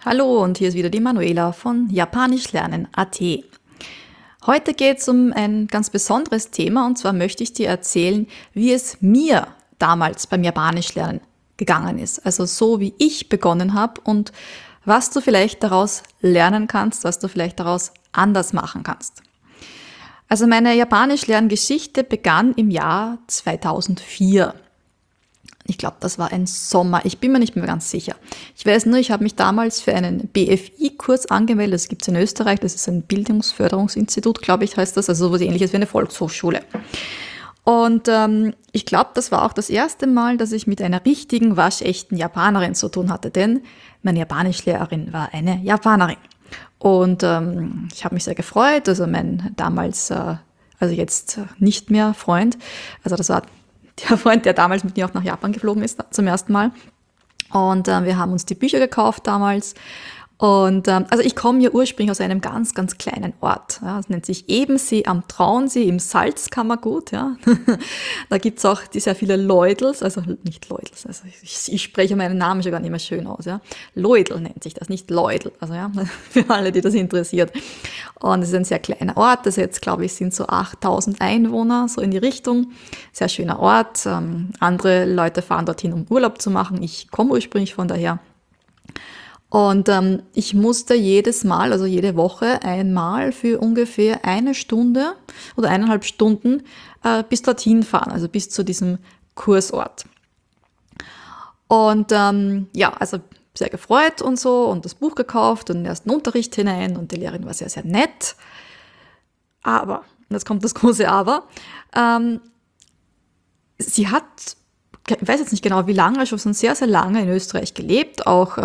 Hallo und hier ist wieder die Manuela von japanischlernen.at. Heute geht es um ein ganz besonderes Thema und zwar möchte ich dir erzählen, wie es mir damals beim Japanischlernen gegangen ist. Also so wie ich begonnen habe und was du vielleicht daraus lernen kannst, was du vielleicht daraus anders machen kannst. Also meine Japanischlerngeschichte begann im Jahr 2004. Ich glaube, das war ein Sommer. Ich bin mir nicht mehr ganz sicher. Ich weiß nur, ich habe mich damals für einen BFI-Kurs angemeldet. Das gibt es in Österreich. Das ist ein Bildungsförderungsinstitut, glaube ich, heißt das. Also so was Ähnliches wie eine Volkshochschule. Und ich glaube, das war auch das erste Mal, dass ich mit einer richtigen, waschechten Japanerin zu tun hatte. Denn meine Japanischlehrerin war eine Japanerin. Und ich habe mich sehr gefreut. Also mein damals, also jetzt nicht mehr Freund, also das war der Freund, der damals mit mir auch nach Japan geflogen ist zum ersten Mal. Und wir haben uns die Bücher gekauft damals. Und also ich komme ja ursprünglich aus einem ganz, ganz kleinen Ort. Ja, das nennt sich Ebensee am Traunsee im Salzkammergut. Ja. Da gibt's auch sehr viele Leudels, also nicht Leudels, also ich spreche meinen Namen schon gar nicht mehr schön aus. Ja. Leudel nennt sich das, nicht Leudel. Also ja, für alle, die das interessiert. Und es ist ein sehr kleiner Ort, das jetzt, glaube ich, sind so 8000 Einwohner, so in die Richtung. Sehr schöner Ort. Andere Leute fahren dorthin, um Urlaub zu machen. Ich komme ursprünglich von daher. Und ich musste jedes Mal, also jede Woche einmal für ungefähr eine Stunde oder 1,5 Stunden bis dorthin fahren, also bis zu diesem Kursort. Und ja, also sehr gefreut und so und das Buch gekauft und den ersten Unterricht hinein und die Lehrerin war sehr, sehr nett. Aber, und jetzt kommt das große Aber, sie hat, ich weiß jetzt nicht genau wie lange, schon sehr, sehr lange in Österreich gelebt, auch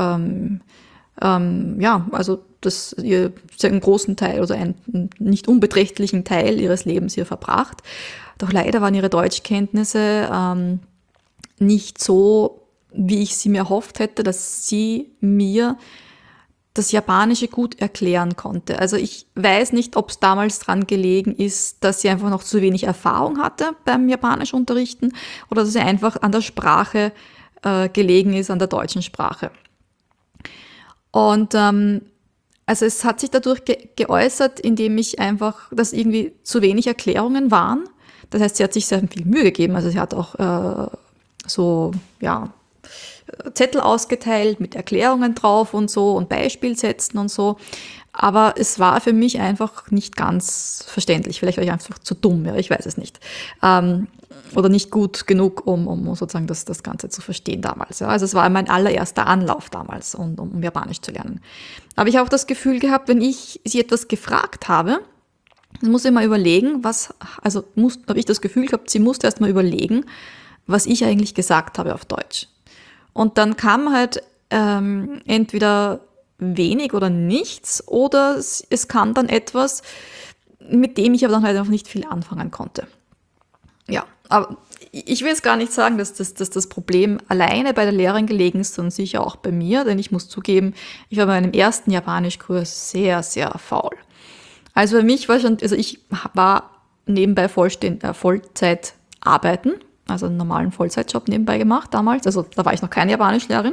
ja, also das ihr einen großen Teil oder einen nicht unbeträchtlichen Teil ihres Lebens hier verbracht. Doch leider waren ihre Deutschkenntnisse nicht so, wie ich sie mir erhofft hätte, dass sie mir das Japanische gut erklären konnte. Also ich weiß nicht, ob es damals dran gelegen ist, dass sie einfach noch zu wenig Erfahrung hatte beim Japanischunterrichten oder dass sie einfach an der Sprache gelegen ist, an der deutschen Sprache. Und also es hat sich dadurch geäußert, indem ich einfach, dass irgendwie zu wenig Erklärungen waren. Das heißt, sie hat sich sehr viel Mühe gegeben. Also sie hat auch so, ja, Zettel ausgeteilt mit Erklärungen drauf und so und Beispielsätzen und so. Aber es war für mich einfach nicht ganz verständlich. Vielleicht war ich einfach zu dumm, ja, ich weiß es nicht. Oder nicht gut genug, um sozusagen das Ganze zu verstehen damals. Ja. Also es war mein allererster Anlauf damals, um Japanisch zu lernen. Aber ich habe auch das Gefühl gehabt, wenn ich sie etwas gefragt habe, dann muss ich mal überlegen, habe ich das Gefühl gehabt, sie musste erst mal überlegen, was ich eigentlich gesagt habe auf Deutsch. Und dann kam halt entweder wenig oder nichts oder es kam dann etwas, mit dem ich aber dann halt einfach nicht viel anfangen konnte. Ja, aber ich will jetzt gar nicht sagen, dass das Problem alleine bei der Lehrerin gelegen ist, sondern sicher auch bei mir, denn ich muss zugeben, ich war bei meinem ersten Japanischkurs sehr, sehr faul. Also für mich war also ich war nebenbei Vollzeit arbeiten, also einen normalen Vollzeitjob nebenbei gemacht damals, also da war ich noch keine Japanischlehrerin.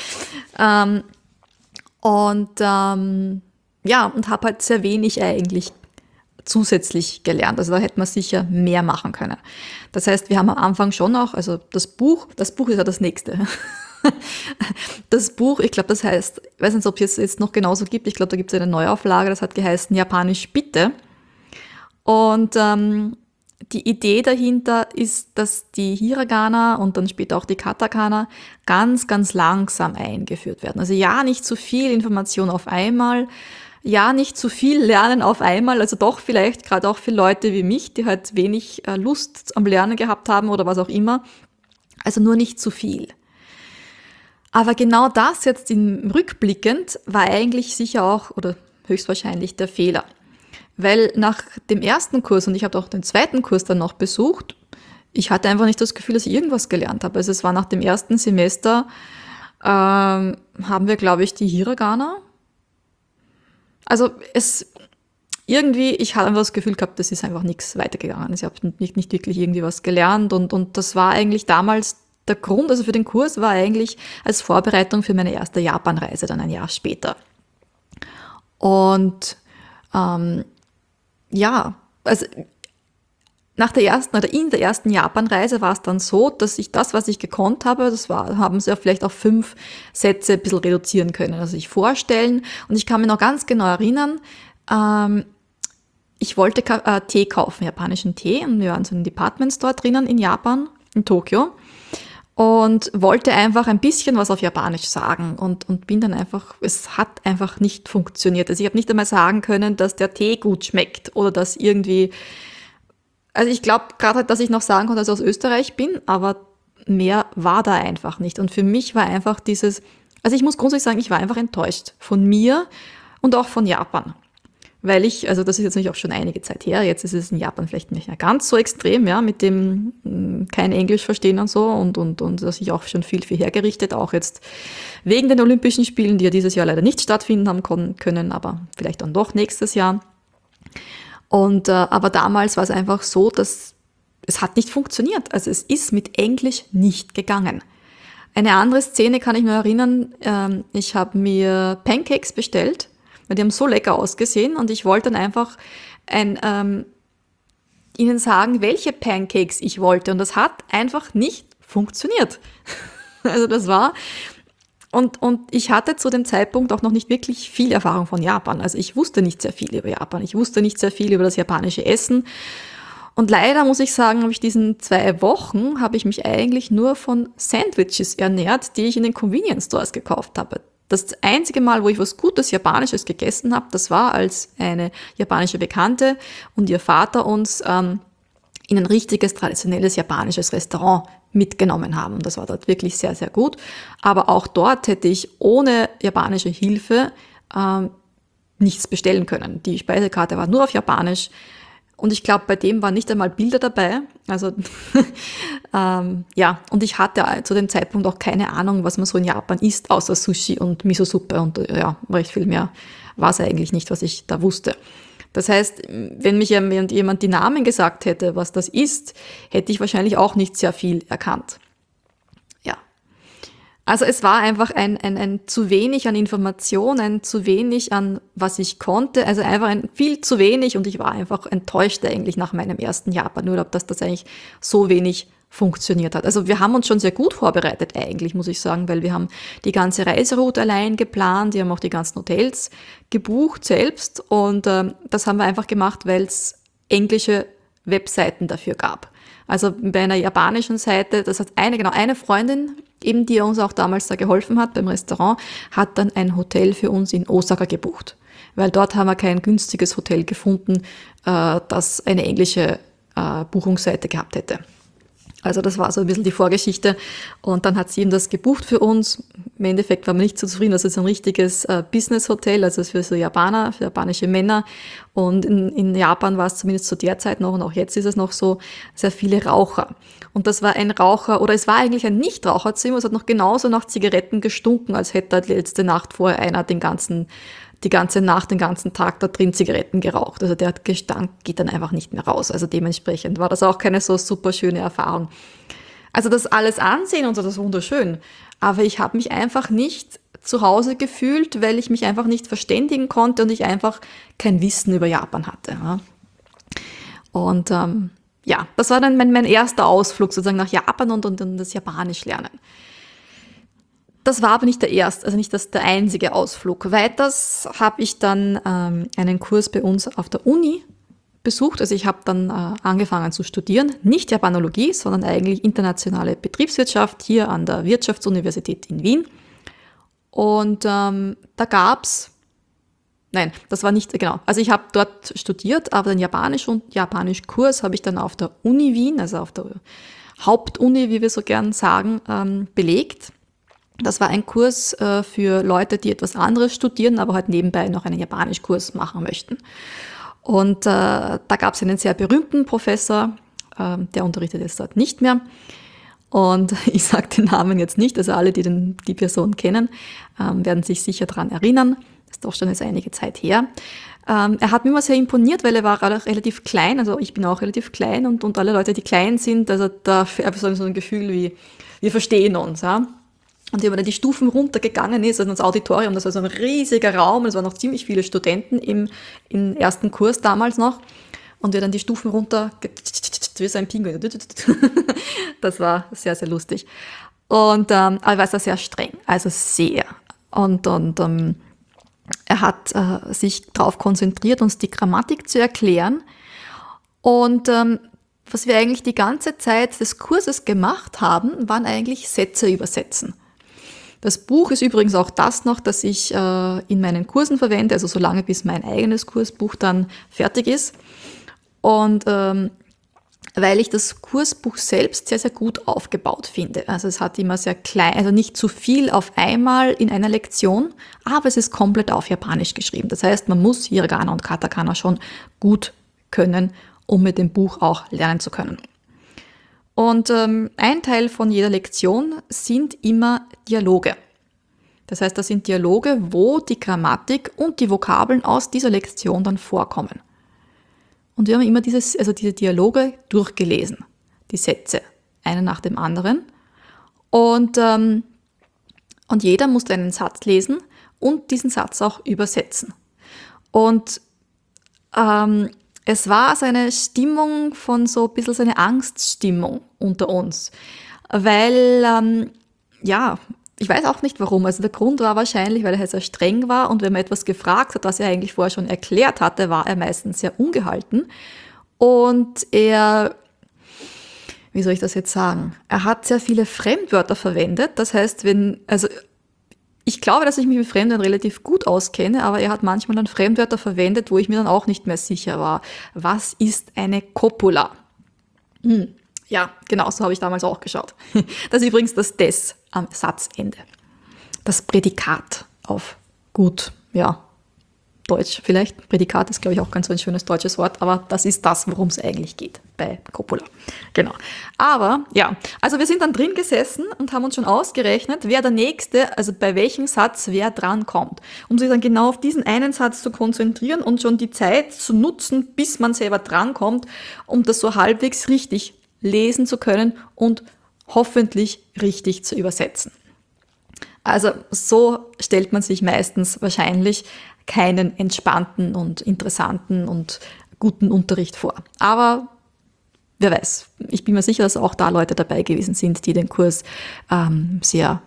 Ja, und habe halt sehr wenig eigentlich zusätzlich gelernt. Also da hätte man sicher mehr machen können. Das heißt, wir haben am Anfang schon auch, also das Buch ist ja das Nächste. Das Buch, ich glaube, das heißt, ich weiß nicht, ob es jetzt noch genauso gibt, ich glaube, da gibt es eine Neuauflage, das hat geheißen Japanisch bitte. Und die Idee dahinter ist, dass die Hiragana und dann später auch die Katakana ganz, ganz langsam eingeführt werden. Also ja, nicht zu viel Information auf einmal, ja, nicht zu viel Lernen auf einmal, also doch vielleicht gerade auch für Leute wie mich, die halt wenig Lust am Lernen gehabt haben oder was auch immer. Also nur nicht zu viel. Aber genau das jetzt rückblickend war eigentlich sicher auch oder höchstwahrscheinlich der Fehler. Weil nach dem ersten Kurs, und ich habe auch den zweiten Kurs dann noch besucht, ich hatte einfach nicht das Gefühl, dass ich irgendwas gelernt habe. Also es war nach dem ersten Semester, haben wir, glaube ich, die Hiragana. Also ich habe einfach das Gefühl gehabt, das ist einfach nichts weitergegangen. Ich habe nicht wirklich irgendwie was gelernt und das war eigentlich damals der Grund, also für den Kurs, war eigentlich als Vorbereitung für meine erste Japanreise, dann ein Jahr später. Und also nach der ersten oder in der ersten Japanreise war es dann so, dass ich das, was ich gekonnt habe, haben sie ja vielleicht auf 5 Sätze ein bisschen reduzieren können. Also sich vorstellen. Und ich kann mich noch ganz genau erinnern, ich wollte Tee kaufen, japanischen Tee. Und wir waren so in einem Department Store drinnen in Japan, in Tokio. Und wollte einfach ein bisschen was auf Japanisch sagen und bin dann einfach, es hat einfach nicht funktioniert. Also ich habe nicht einmal sagen können, dass der Tee gut schmeckt oder dass irgendwie, also ich glaube gerade, dass ich noch sagen konnte, dass ich aus Österreich bin, aber mehr war da einfach nicht. Und für mich war einfach also ich muss grundsätzlich sagen, ich war einfach enttäuscht von mir und auch von Japan. Weil also das ist jetzt natürlich auch schon einige Zeit her, jetzt ist es in Japan vielleicht nicht mehr ganz so extrem, ja, mit dem kein Englisch verstehen und so und da sich auch schon viel hergerichtet, auch jetzt wegen den Olympischen Spielen, die ja dieses Jahr leider nicht stattfinden haben können, aber vielleicht dann doch nächstes Jahr. Und aber damals war es einfach so, dass es hat nicht funktioniert, also es ist mit Englisch nicht gegangen. Eine andere Szene kann ich mir erinnern, ich habe mir Pancakes bestellt, weil die haben so lecker ausgesehen und ich wollte dann einfach ihnen sagen, welche Pancakes ich wollte und das hat einfach nicht funktioniert. Also das war, und ich hatte zu dem Zeitpunkt auch noch nicht wirklich viel Erfahrung von Japan. Also ich wusste nicht sehr viel über Japan, ich wusste nicht sehr viel über das japanische Essen und leider muss ich sagen, habe ich diesen 2 Wochen, habe ich mich eigentlich nur von Sandwiches ernährt, die ich in den Convenience Stores gekauft habe. Das einzige Mal, wo ich was Gutes Japanisches gegessen habe, das war, als eine japanische Bekannte und ihr Vater uns in ein richtiges, traditionelles japanisches Restaurant mitgenommen haben. Das war dort wirklich sehr, sehr gut. Aber auch dort hätte ich ohne japanische Hilfe nichts bestellen können. Die Speisekarte war nur auf Japanisch. Und ich glaube, bei dem waren nicht einmal Bilder dabei. Also und ich hatte zu dem Zeitpunkt auch keine Ahnung, was man so in Japan isst, außer Sushi und Miso-Suppe. Und recht viel mehr war es eigentlich nicht, was ich da wusste. Das heißt, wenn mich jemand die Namen gesagt hätte, was das ist, hätte ich wahrscheinlich auch nicht sehr viel erkannt. Ja. Also es war einfach ein zu wenig an Information, ein zu wenig an was ich konnte, also einfach ein viel zu wenig und ich war einfach enttäuscht eigentlich nach meinem ersten Japan-Urlaub, dass das eigentlich so wenig funktioniert hat. Also wir haben uns schon sehr gut vorbereitet eigentlich, muss ich sagen, weil wir haben die ganze Reiseroute allein geplant, wir haben auch die ganzen Hotels gebucht selbst und das haben wir einfach gemacht, weil es englische Webseiten dafür gab. Also bei einer japanischen Seite, das hat eine Freundin, eben die uns auch damals da geholfen hat beim Restaurant, hat dann ein Hotel für uns in Osaka gebucht. Weil dort haben wir kein günstiges Hotel gefunden, das eine englische Buchungsseite gehabt hätte. Also das war so ein bisschen die Vorgeschichte und dann hat sie eben das gebucht für uns. Im Endeffekt waren wir nicht so zufrieden, das ist ein richtiges Business-Hotel, also für so Japaner, für japanische Männer. Und in Japan war es zumindest zu der Zeit noch und auch jetzt ist es noch so, sehr viele Raucher. Und das war ein Raucher, oder es war eigentlich ein Nichtraucherzimmer, es hat noch genauso nach Zigaretten gestunken, als hätte die letzte Nacht vorher einer die ganze Nacht, den ganzen Tag da drin Zigaretten geraucht. Also der Gestank geht dann einfach nicht mehr raus. Also dementsprechend war das auch keine so super schöne Erfahrung. Also das alles ansehen und so, das ist wunderschön. Aber ich habe mich einfach nicht zu Hause gefühlt, weil ich mich einfach nicht verständigen konnte und ich einfach kein Wissen über Japan hatte. Und das war dann mein erster Ausflug sozusagen nach Japan und das Japanisch lernen. Das war aber nicht der einzige Ausflug. Weiters habe ich dann einen Kurs bei uns auf der Uni besucht. Also ich habe dann angefangen zu studieren, nicht Japanologie, sondern eigentlich internationale Betriebswirtschaft hier an der Wirtschaftsuniversität in Wien. Und da gab's, nein, das war nicht, genau, also ich habe dort studiert, aber den Japanischkurs habe ich dann auf der Uni Wien, also auf der Hauptuni, wie wir so gern sagen, belegt. Das war ein Kurs für Leute, die etwas anderes studieren, aber halt nebenbei noch einen Japanischkurs machen möchten. Und da gab es einen sehr berühmten Professor, der unterrichtet jetzt dort nicht mehr. Und ich sage den Namen jetzt nicht, also alle, die die Person kennen, werden sich sicher daran erinnern. Das ist ist doch schon jetzt einige Zeit her. Er hat mir immer sehr imponiert, weil er war relativ klein, also ich bin auch relativ klein und alle Leute, die klein sind, also da habe ich so ein Gefühl wie, wir verstehen uns, ja. Und wenn er die Stufen runtergegangen ist, also ins Auditorium, das war so ein riesiger Raum, es waren noch ziemlich viele Studenten im ersten Kurs damals noch, und wir dann die Stufen runter, wie so ein Pinguin. Das war sehr, sehr lustig. Und aber er war sehr streng, also sehr. Und er hat sich darauf konzentriert, uns die Grammatik zu erklären. Und was wir eigentlich die ganze Zeit des Kurses gemacht haben, waren eigentlich Sätze übersetzen. Das Buch ist übrigens auch das noch, das ich in meinen Kursen verwende, also solange bis mein eigenes Kursbuch dann fertig ist. Und weil ich das Kursbuch selbst sehr, sehr gut aufgebaut finde. Also es hat immer sehr klein, also nicht zu viel auf einmal in einer Lektion, aber es ist komplett auf Japanisch geschrieben. Das heißt, man muss Hiragana und Katakana schon gut können, um mit dem Buch auch lernen zu können. Und ein Teil von jeder Lektion sind immer Dialoge. Das heißt, das sind Dialoge, wo die Grammatik und die Vokabeln aus dieser Lektion dann vorkommen. Und wir haben immer diese Dialoge durchgelesen, die Sätze, einen nach dem anderen. Und jeder musste einen Satz lesen und diesen Satz auch übersetzen. Und es war so eine Stimmung von so ein bisschen so eine Angststimmung unter uns, weil, ich weiß auch nicht warum. Also der Grund war wahrscheinlich, weil er sehr streng war und wenn man etwas gefragt hat, was er eigentlich vorher schon erklärt hatte, war er meistens sehr ungehalten. Und er, wie soll ich das jetzt sagen? Er hat sehr viele Fremdwörter verwendet. Das heißt, ich glaube, dass ich mich mit Fremdwörtern relativ gut auskenne, aber er hat manchmal dann Fremdwörter verwendet, wo ich mir dann auch nicht mehr sicher war. Was ist eine Copula? Ja, genau, so habe ich damals auch geschaut. Das ist übrigens das des am Satzende. Das Prädikat auf gut, Deutsch vielleicht. Prädikat ist, glaube ich, auch ganz so ein schönes deutsches Wort, aber das ist das, worum es eigentlich geht bei Copula. Genau. Aber also wir sind dann drin gesessen und haben uns schon ausgerechnet, wer der Nächste, also bei welchem Satz wer dran kommt. Um sich dann genau auf diesen einen Satz zu konzentrieren und schon die Zeit zu nutzen, bis man selber drankommt, um das so halbwegs richtig lesen zu können und hoffentlich richtig zu übersetzen. Also so stellt man sich meistens wahrscheinlich keinen entspannten und interessanten und guten Unterricht vor. Aber wer weiß, ich bin mir sicher, dass auch da Leute dabei gewesen sind, die den Kurs sehr,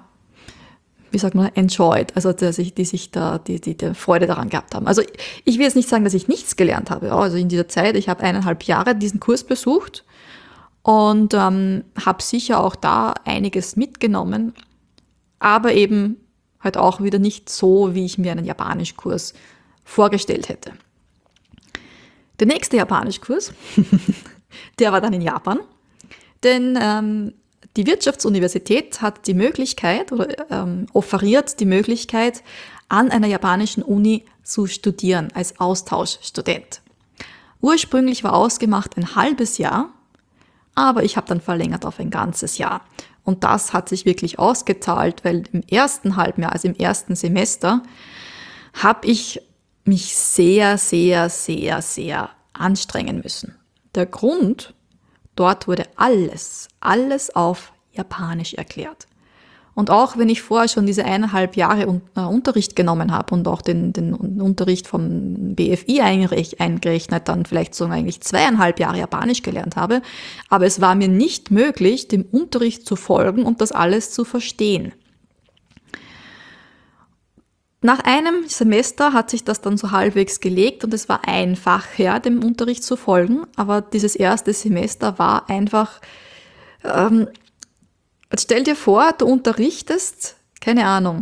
enjoyed, also die Freude daran gehabt haben. Also ich will jetzt nicht sagen, dass ich nichts gelernt habe. Also in dieser Zeit, ich habe 1,5 Jahre diesen Kurs besucht und habe sicher auch da einiges mitgenommen, aber eben halt auch wieder nicht so, wie ich mir einen Japanischkurs vorgestellt hätte. Der nächste Japanischkurs, der war dann in Japan, denn die Wirtschaftsuniversität hat die Möglichkeit oder offeriert die Möglichkeit, an einer japanischen Uni zu studieren als Austauschstudent. Ursprünglich war ausgemacht ein halbes Jahr, aber ich habe dann verlängert auf ein ganzes Jahr. Und das hat sich wirklich ausgezahlt, weil im ersten Halbjahr, also im ersten Semester, habe ich mich sehr, sehr, sehr, sehr anstrengen müssen. Der Grund, dort wurde alles auf Japanisch erklärt. Und auch wenn ich vorher schon diese 1,5 Jahre Unterricht genommen habe und auch den Unterricht vom BFI eingerechnet, dann vielleicht so eigentlich 2,5 Jahre Japanisch gelernt habe, aber es war mir nicht möglich, dem Unterricht zu folgen und das alles zu verstehen. Nach einem Semester hat sich das dann so halbwegs gelegt und es war einfacher, dem Unterricht zu folgen, aber dieses erste Semester war einfach, jetzt stell dir vor, du unterrichtest, keine Ahnung,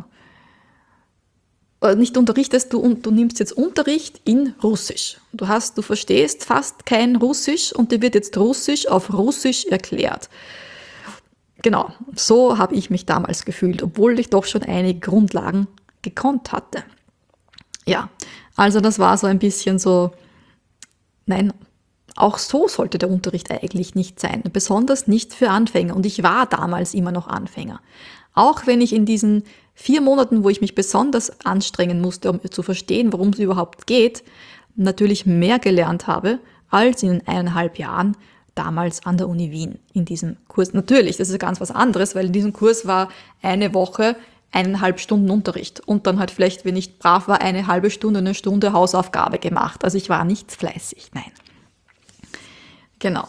nicht unterrichtest, du nimmst jetzt Unterricht in Russisch. Du verstehst fast kein Russisch und dir wird jetzt Russisch auf Russisch erklärt. Genau, so habe ich mich damals gefühlt, obwohl ich doch schon einige Grundlagen gekonnt hatte. Ja, also das war so ein bisschen so, nein, auch so sollte der Unterricht eigentlich nicht sein, besonders nicht für Anfänger. Und ich war damals immer noch Anfänger. Auch wenn ich in diesen 4 Monaten, wo ich mich besonders anstrengen musste, um zu verstehen, worum es überhaupt geht, natürlich mehr gelernt habe, als in 1,5 Jahren damals an der Uni Wien in diesem Kurs. Natürlich, das ist ganz was anderes, weil in diesem Kurs war eine Woche 1,5 Stunden Unterricht und dann halt vielleicht, wenn ich brav war, eine halbe Stunde, eine Stunde Hausaufgabe gemacht. Also ich war nicht fleißig, nein. Genau.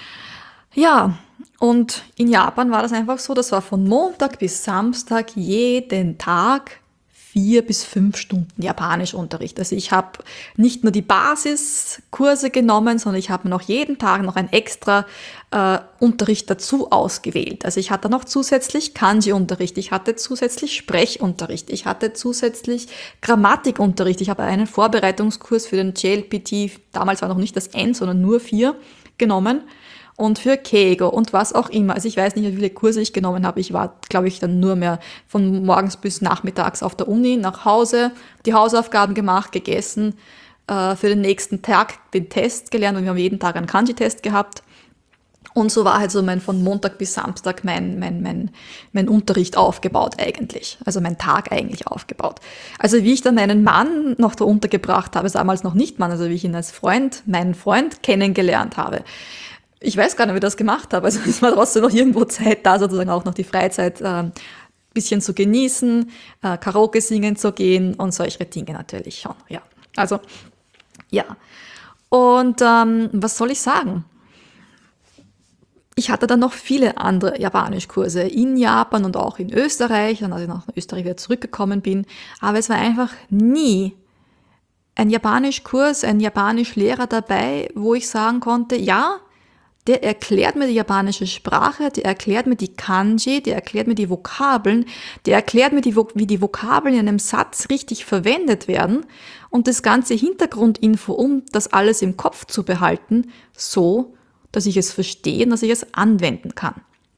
Ja, und in Japan war das einfach so, das war von Montag bis Samstag jeden Tag 4 bis 5 Stunden Japanischunterricht. Also ich habe nicht nur die Basiskurse genommen, sondern ich habe mir noch jeden Tag noch ein extra Unterricht dazu ausgewählt. Also ich hatte noch zusätzlich Kanji-Unterricht, ich hatte zusätzlich Sprechunterricht, ich hatte zusätzlich Grammatikunterricht. Ich habe einen Vorbereitungskurs für den JLPT, damals war noch nicht das N, sondern nur 4 genommen. Und für Keigo und was auch immer. Also ich weiß nicht, wie viele Kurse ich genommen habe. Ich war, glaube ich, dann nur mehr von morgens bis nachmittags auf der Uni, nach Hause, die Hausaufgaben gemacht, gegessen, für den nächsten Tag den Test gelernt und wir haben jeden Tag einen Kanji-Test gehabt. Und so war halt so von Montag bis Samstag mein Unterricht aufgebaut eigentlich. Also mein Tag eigentlich aufgebaut. Also wie ich dann meinen Mann noch da untergebracht habe, damals noch nicht Mann, also wie ich ihn als meinen Freund kennengelernt habe. Ich weiß gar nicht, wie ich das gemacht habe. Also es war trotzdem noch irgendwo Zeit da, sozusagen auch noch die Freizeit bisschen zu genießen, Karaoke singen zu gehen und solche Dinge natürlich schon. Ja, also ja. Und was soll ich sagen? Ich hatte dann noch viele andere Japanischkurse in Japan und auch in Österreich, dann als ich nach Österreich wieder zurückgekommen bin. Aber es war einfach nie ein Japanischkurs, ein Japanischlehrer dabei, wo ich sagen konnte, ja, der erklärt mir die japanische Sprache, der erklärt mir die Kanji, der erklärt mir die Vokabeln, der erklärt mir, wie die Vokabeln in einem Satz richtig verwendet werden und das ganze Hintergrundinfo, um das alles im Kopf zu behalten, so, dass ich es verstehe und dass ich es anwenden kann.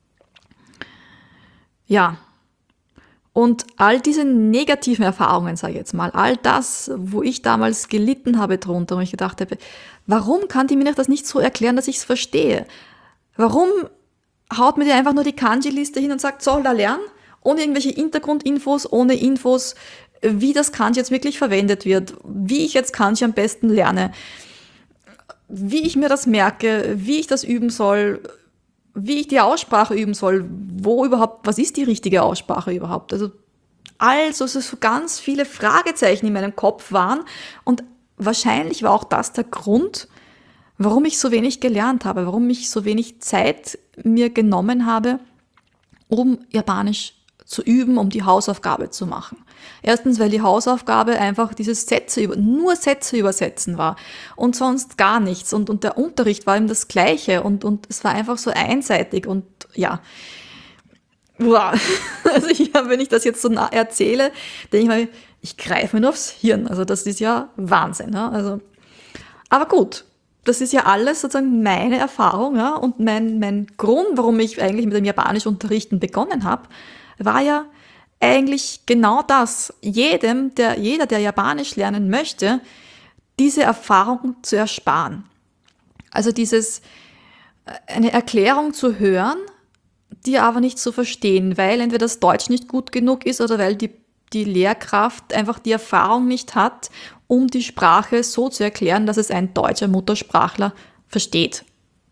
Ja, und all diese negativen Erfahrungen, sage ich jetzt mal, all das, wo ich damals gelitten habe drunter und ich gedacht habe, warum kann die mir das nicht so erklären, dass ich es verstehe? Warum haut mir die einfach nur die Kanji-Liste hin und sagt, so, da lernen, ohne irgendwelche Hintergrundinfos, ohne Infos, wie das Kanji jetzt wirklich verwendet wird, wie ich jetzt Kanji am besten lerne, wie ich mir das merke, wie ich das üben soll, wie ich die Aussprache üben soll, was ist die richtige Aussprache überhaupt? Also so ganz viele Fragezeichen in meinem Kopf waren und wahrscheinlich war auch das der Grund, warum ich so wenig gelernt habe, warum ich so wenig Zeit mir genommen habe, um Japanisch zu üben, um die Hausaufgabe zu machen. Erstens, weil die Hausaufgabe einfach nur Sätze übersetzen war und sonst gar nichts. Und der Unterricht war eben das Gleiche und es war einfach so einseitig und ja. Wow. Also wenn ich das jetzt so erzähle, denke ich mal, ich greife mir nur aufs Hirn. Also das ist ja Wahnsinn. Ja? Also, aber gut, das ist ja alles sozusagen meine Erfahrung, ja? Und mein Grund, warum ich eigentlich mit dem Japanischunterrichten begonnen habe, war ja eigentlich genau das. Jeder, der Japanisch lernen möchte, diese Erfahrung zu ersparen. Also eine Erklärung zu hören, die aber nicht zu verstehen, weil entweder das Deutsch nicht gut genug ist oder weil die Lehrkraft einfach die Erfahrung nicht hat, um die Sprache so zu erklären, dass es ein deutscher Muttersprachler versteht.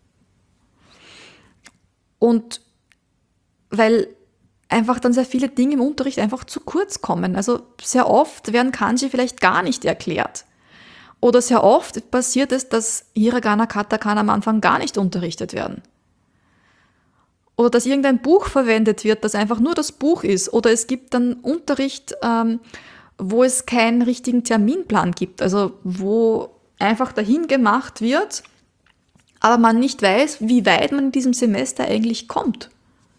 Und weil einfach dann sehr viele Dinge im Unterricht einfach zu kurz kommen. Also sehr oft werden Kanji vielleicht gar nicht erklärt. Oder sehr oft passiert es, dass Hiragana, Katakana am Anfang gar nicht unterrichtet werden. Oder dass irgendein Buch verwendet wird, das einfach nur das Buch ist. Oder es gibt dann Unterricht, wo es keinen richtigen Terminplan gibt. Also wo einfach dahin gemacht wird, aber man nicht weiß, wie weit man in diesem Semester eigentlich kommt.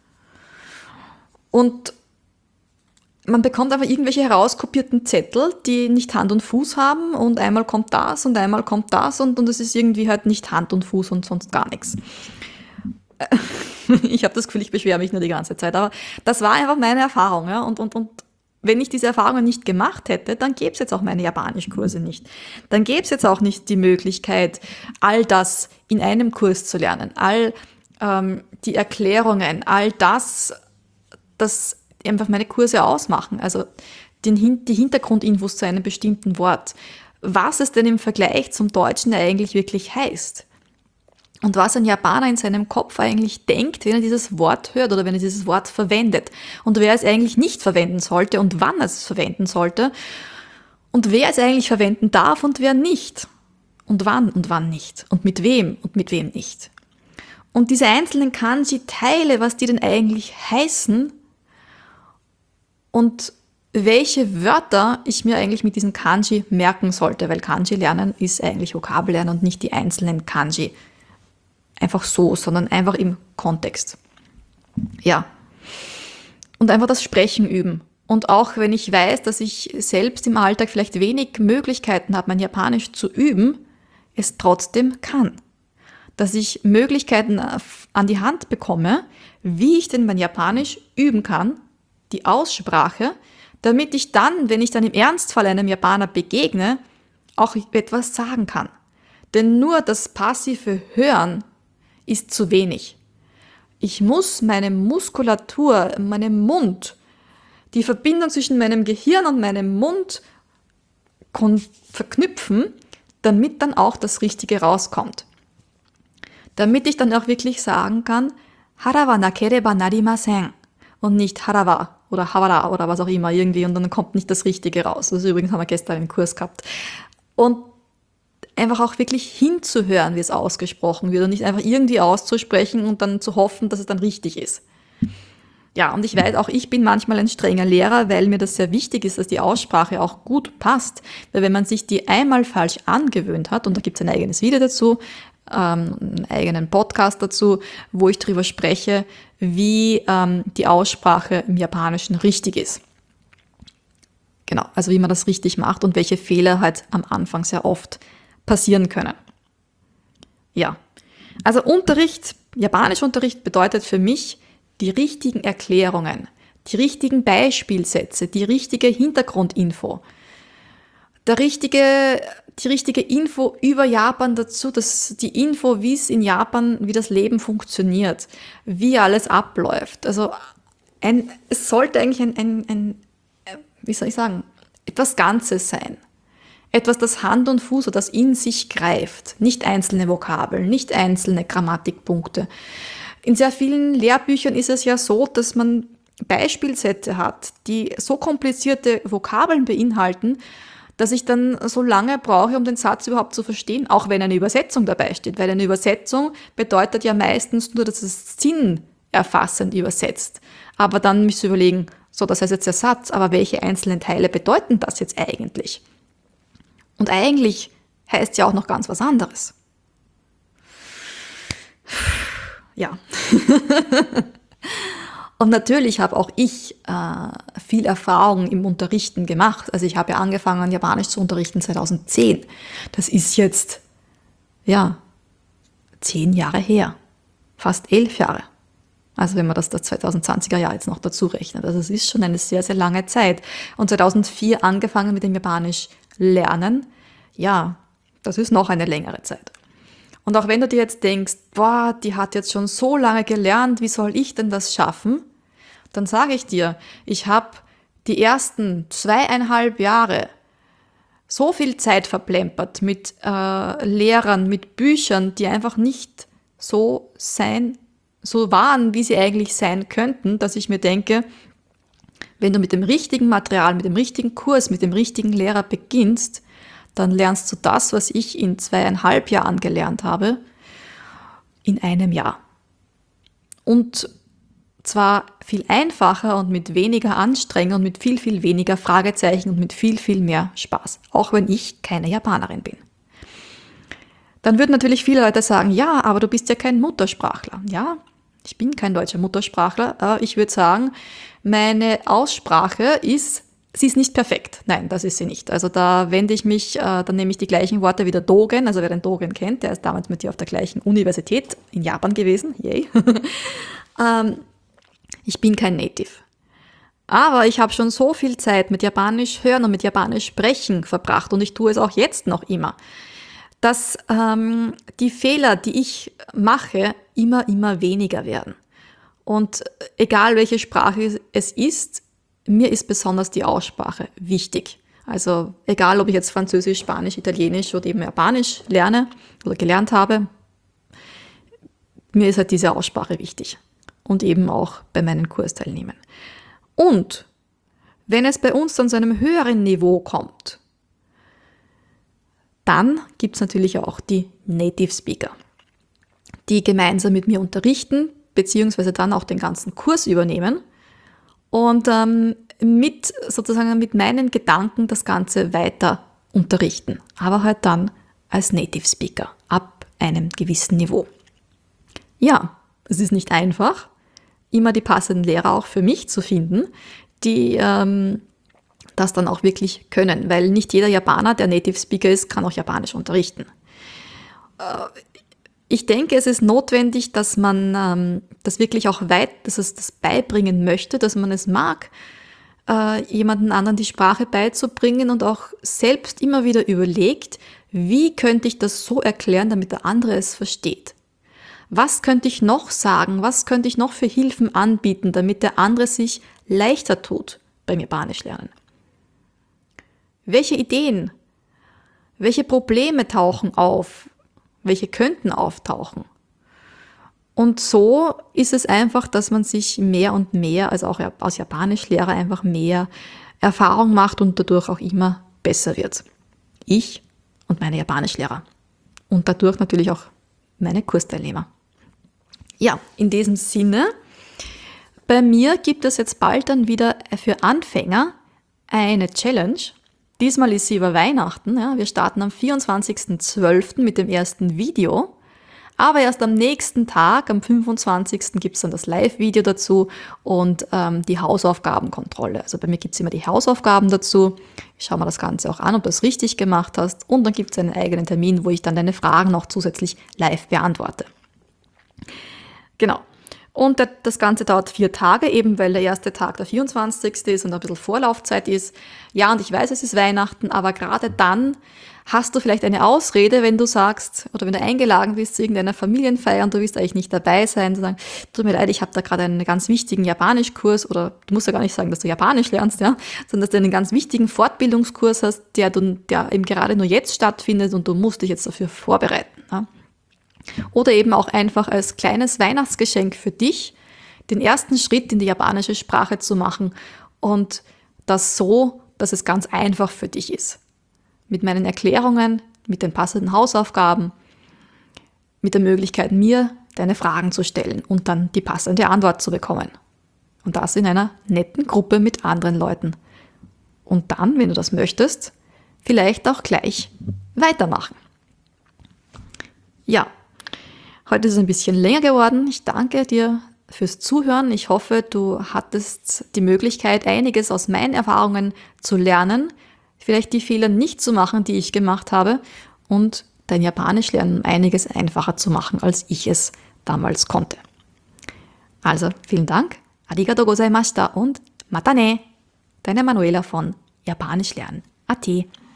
Und man bekommt einfach irgendwelche herauskopierten Zettel, die nicht Hand und Fuß haben und einmal kommt das und einmal kommt das und es ist irgendwie halt nicht Hand und Fuß und sonst gar nichts. Ich habe das Gefühl, ich beschwere mich nur die ganze Zeit, aber das war einfach meine Erfahrung. Ja? Und wenn ich diese Erfahrungen nicht gemacht hätte, dann gäbe es jetzt auch meine Japanischkurse nicht. Dann gäbe es jetzt auch nicht die Möglichkeit, all das in einem Kurs zu lernen, all die Erklärungen, all das einfach meine Kurse ausmachen. Also die Hintergrundinfos zu einem bestimmten Wort. Was es denn im Vergleich zum Deutschen eigentlich wirklich heißt. Und was ein Japaner in seinem Kopf eigentlich denkt, wenn er dieses Wort hört oder wenn er dieses Wort verwendet. Und wer es eigentlich nicht verwenden sollte und wann er es verwenden sollte. Und wer es eigentlich verwenden darf und wer nicht. Und wann nicht. Und mit wem nicht. Und diese einzelnen Kanji-Teile, was die denn eigentlich heißen und welche Wörter ich mir eigentlich mit diesen Kanji merken sollte, weil Kanji lernen ist eigentlich Vokabellernen und nicht die einzelnen Kanji. Einfach so, sondern einfach im Kontext. Ja. Und einfach das Sprechen üben. Und auch wenn ich weiß, dass ich selbst im Alltag vielleicht wenig Möglichkeiten habe, mein Japanisch zu üben, es trotzdem kann. Dass ich Möglichkeiten an die Hand bekomme, wie ich denn mein Japanisch üben kann, die Aussprache, damit ich dann, wenn ich dann im Ernstfall einem Japaner begegne, auch etwas sagen kann. Denn nur das passive Hören ist zu wenig. Ich muss meine Muskulatur, meinem Mund, die Verbindung zwischen meinem Gehirn und meinem Mund verknüpfen, damit dann auch das Richtige rauskommt. Damit ich dann auch wirklich sagen kann, hara wa nakereba narimasen und nicht hara wa oder hawara oder was auch immer irgendwie und dann kommt nicht das Richtige raus. Das übrigens haben wir gestern im Kurs gehabt. Und einfach auch wirklich hinzuhören, wie es ausgesprochen wird und nicht einfach irgendwie auszusprechen und dann zu hoffen, dass es dann richtig ist. Ja, und ich weiß, auch ich bin manchmal ein strenger Lehrer, weil mir das sehr wichtig ist, dass die Aussprache auch gut passt. Weil wenn man sich die einmal falsch angewöhnt hat, und da gibt es ein eigenes Video dazu, einen eigenen Podcast dazu, wo ich darüber spreche, wie die Aussprache im Japanischen richtig ist. Genau, also wie man das richtig macht und welche Fehler halt am Anfang sehr oft passieren können. Ja, also Japanischunterricht bedeutet für mich die richtigen Erklärungen, die richtigen Beispielsätze, die richtige Hintergrundinfo, die richtige Info über Japan dazu, die Info, wie es in Japan, wie das Leben funktioniert, wie alles abläuft. Also es sollte eigentlich etwas Ganzes sein. Etwas, das Hand und Fuß hat, das in sich greift. Nicht einzelne Vokabeln, nicht einzelne Grammatikpunkte. In sehr vielen Lehrbüchern ist es ja so, dass man Beispielsätze hat, die so komplizierte Vokabeln beinhalten, dass ich dann so lange brauche, um den Satz überhaupt zu verstehen, auch wenn eine Übersetzung dabei steht. Weil eine Übersetzung bedeutet ja meistens nur, dass es sinnerfassend übersetzt. Aber dann müsst ihr überlegen, so, das heißt jetzt der Satz, aber welche einzelnen Teile bedeuten das jetzt eigentlich? Und eigentlich heißt ja auch noch ganz was anderes. Ja. Und natürlich habe auch ich viel Erfahrung im Unterrichten gemacht. Also ich habe ja angefangen, Japanisch zu unterrichten 2010. Das ist jetzt, 10 Jahre her. Fast 11 Jahre. Also wenn man das 2020er Jahr jetzt noch dazu rechnet. Also es ist schon eine sehr, sehr lange Zeit. Und 2004 angefangen mit dem Japanisch lernen. Ja, das ist noch eine längere Zeit. Und auch wenn du dir jetzt denkst, boah, die hat jetzt schon so lange gelernt, wie soll ich denn das schaffen? Dann sage ich dir, ich habe die ersten 2,5 Jahre so viel Zeit verplempert mit Lehrern, mit Büchern, die einfach nicht so waren, wie sie eigentlich sein könnten, dass ich mir denke, wenn du mit dem richtigen Material, mit dem richtigen Kurs, mit dem richtigen Lehrer beginnst, dann lernst du das, was ich in 2,5 Jahren gelernt habe, in einem Jahr. Und zwar viel einfacher und mit weniger Anstrengung und mit viel, viel weniger Fragezeichen und mit viel, viel mehr Spaß. Auch wenn ich keine Japanerin bin. Dann würden natürlich viele Leute sagen, ja, aber du bist ja kein Muttersprachler. Ja, ich bin kein deutscher Muttersprachler, aber ich würde sagen, meine Aussprache sie ist nicht perfekt. Nein, das ist sie nicht. Also da wende ich mich, dann nehme ich die gleichen Worte wie der Dogen. Also wer den Dogen kennt, der ist damals mit dir auf der gleichen Universität in Japan gewesen. Yay. Ich bin kein Native. Aber ich habe schon so viel Zeit mit Japanisch hören und mit Japanisch sprechen verbracht und ich tue es auch jetzt noch immer, dass die Fehler, die ich mache, immer weniger werden. Und egal welche Sprache es ist, mir ist besonders die Aussprache wichtig. Also egal, ob ich jetzt Französisch, Spanisch, Italienisch oder eben Japanisch lerne oder gelernt habe, mir ist halt diese Aussprache wichtig. Und eben auch bei meinen Kursteilnehmern. Und wenn es bei uns dann zu einem höheren Niveau kommt, dann gibt es natürlich auch die Native Speaker, die gemeinsam mit mir unterrichten, beziehungsweise dann auch den ganzen Kurs übernehmen und mit meinen Gedanken das Ganze weiter unterrichten, aber halt dann als Native Speaker ab einem gewissen Niveau. Ja, es ist nicht einfach, immer die passenden Lehrer auch für mich zu finden, die das dann auch wirklich können, weil nicht jeder Japaner, der Native Speaker ist, kann auch Japanisch unterrichten. Ich denke, es ist notwendig, dass man das wirklich auch dass es das beibringen möchte, dass man es mag, jemanden anderen die Sprache beizubringen und auch selbst immer wieder überlegt, wie könnte ich das so erklären, damit der andere es versteht. Was könnte ich noch sagen? Was könnte ich noch für Hilfen anbieten, damit der andere sich leichter tut beim Japanisch lernen? Welche Ideen, welche Probleme tauchen auf? Welche könnten auftauchen? Und so ist es einfach, dass man sich mehr und mehr, also auch als Japanischlehrer, einfach mehr Erfahrung macht und dadurch auch immer besser wird. Ich und meine Japanischlehrer. Und dadurch natürlich auch meine Kursteilnehmer. Ja, in diesem Sinne, bei mir gibt es jetzt bald dann wieder für Anfänger eine Challenge. Diesmal ist sie über Weihnachten. Ja. Wir starten am 24.12. mit dem ersten Video. Aber erst am nächsten Tag, am 25. gibt es dann das Live-Video dazu und die Hausaufgabenkontrolle. Also bei mir gibt es immer die Hausaufgaben dazu. Ich schaue mir das Ganze auch an, ob du es richtig gemacht hast. Und dann gibt es einen eigenen Termin, wo ich dann deine Fragen noch zusätzlich live beantworte. Genau. Und das Ganze dauert 4 Tage, eben weil der erste Tag der 24. ist und ein bisschen Vorlaufzeit ist. Ja, und ich weiß, es ist Weihnachten, aber gerade dann hast du vielleicht eine Ausrede, wenn du sagst, oder wenn du eingeladen bist zu irgendeiner Familienfeier und du willst eigentlich nicht dabei sein, zu sagen, tut mir leid, ich habe da gerade einen ganz wichtigen Japanischkurs, oder du musst ja gar nicht sagen, dass du Japanisch lernst, ja, sondern dass du einen ganz wichtigen Fortbildungskurs hast, der eben gerade nur jetzt stattfindet und du musst dich jetzt dafür vorbereiten. Ja. Oder eben auch einfach als kleines Weihnachtsgeschenk für dich, den ersten Schritt in die japanische Sprache zu machen und das so, dass es ganz einfach für dich ist. Mit meinen Erklärungen, mit den passenden Hausaufgaben, mit der Möglichkeit, mir deine Fragen zu stellen und dann die passende Antwort zu bekommen. Und das in einer netten Gruppe mit anderen Leuten. Und dann, wenn du das möchtest, vielleicht auch gleich weitermachen. Ja, heute ist es ein bisschen länger geworden. Ich danke dir fürs Zuhören. Ich hoffe, du hattest die Möglichkeit, einiges aus meinen Erfahrungen zu lernen, vielleicht die Fehler nicht zu machen, die ich gemacht habe und dein Japanisch lernen einiges einfacher zu machen, als ich es damals konnte. Also, vielen Dank, arigatou gozaimashita und mata ne, deine Manuela von Japanisch lernen.at.